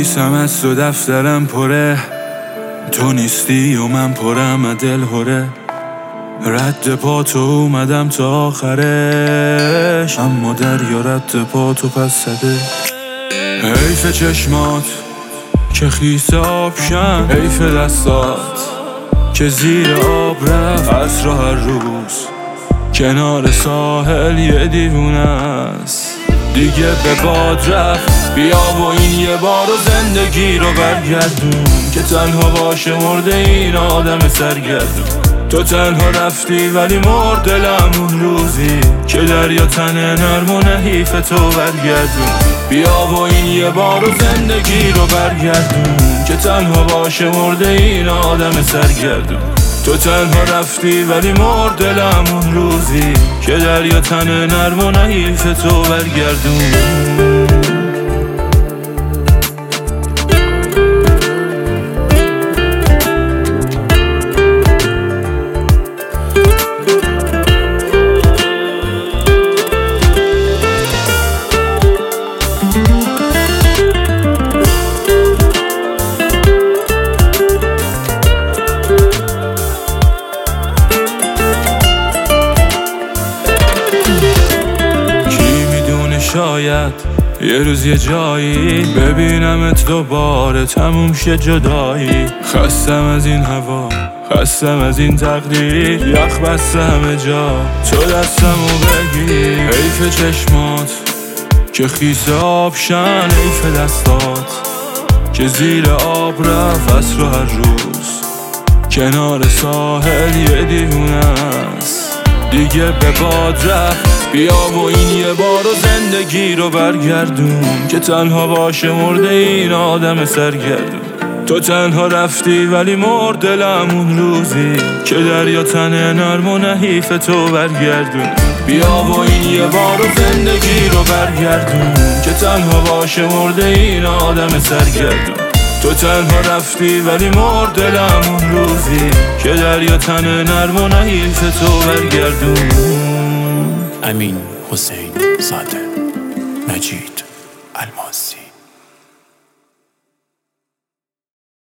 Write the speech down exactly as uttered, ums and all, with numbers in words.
نویسم از تو دفترم پره، تو نیستی و من پرم از دل هره. رد پا تو اومدم تا آخرش، اما دریا رد پا تو پس زده. حیف چشمات که خیس آبشن، حیف دستات که زیر آب رفت. عصر هر روز کنار ساحل یه دیوونه است، دیگه به باد رفت. بیا و این یه بارو زندگی رو برگردون، که تنها باشه مرده این آدم سرگردون. تو تنها رفتی ولی مرد دلم اون روزی، که دریا تن نرم و نحیف تو برگردون. بیا و این یه بارو زندگی رو برگردون، که تنها باشه مرده این آدم سرگردون. تو تنها رفتی ولی مرد دلم اون روزی، که دریا تن نرم و نحیف تو برگردون. شاید یه روز یه جایی ببینمت دوباره، تموم شه جدایی. خستم از این هوا، خستم از این تقدیر، یخ بسته همه جا تو دستمو بگیر. حیف چشمات که خیس آبشن، حیف دستات که زیر آب رفت. عصر هر روز کنار ساحل یه دیوونه است، دیگه به باد رفت. بیا و این یه بارو زندگی رو برگردون، که تنها باشه مرده این آدم سرگردون. تو تنها رفتی ولی مرد دلم اون روزی، که دریا تن نرم و نحیف تو برگردون. بیا و این یه بارو زندگی رو برگردون، که تنها باشه مرده این آدم سرگردون. تو تنها رفتی ولی مرد دلم اون روزی، که دریا تن نرم و نحیف تو برگردون. امین حسین زاده، مجید الماسی.